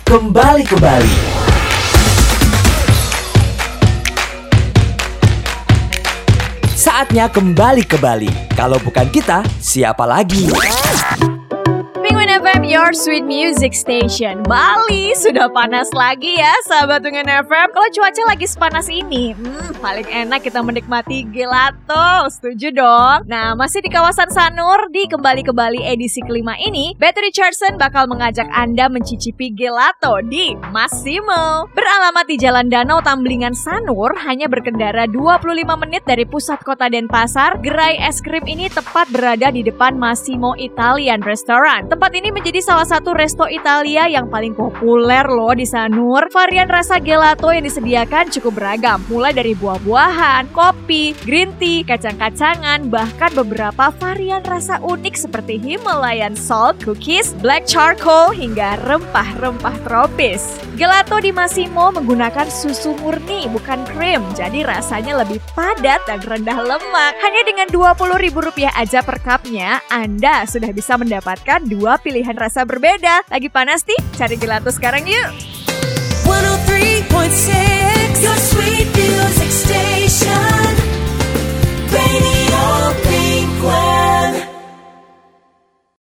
kembali. Saatnya kembali ke Bali. Kalau bukan kita, siapa lagi? Penguin FM, your sweet music station. Bali sudah panas lagi ya, sahabat Penguin FM. Kalau cuaca lagi sepanas ini, paling enak kita menikmati gelato. Setuju dong? Nah, masih di kawasan Sanur, di Kembali ke Bali edisi kelima ini, Betty Richardson bakal mengajak Anda mencicipi gelato di Massimo. Beralamat di Jalan Danau Tamblingan Sanur, hanya berkendara 25 menit dari pusat kota Denpasar, gerai es krim ini tepat berada di depan Massimo Italian Restaurant. Tempat ini menjadi salah satu resto Italia yang paling populer loh di Sanur. Varian rasa gelato yang disediakan cukup beragam, mulai dari buah-buahan, kopi, green tea, kacang-kacangan, bahkan beberapa varian rasa unik seperti Himalayan salt, cookies, black charcoal, hingga rempah-rempah tropis. Gelato di Massimo menggunakan susu murni, bukan krim, jadi rasanya lebih padat dan rendah lemak. Hanya dengan Rp20.000 aja per cupnya, Anda sudah bisa mendapatkan 2 pilihan rasa berbeda. Lagi panas nih? Cari gelato sekarang yuk! 103.6 Your sweet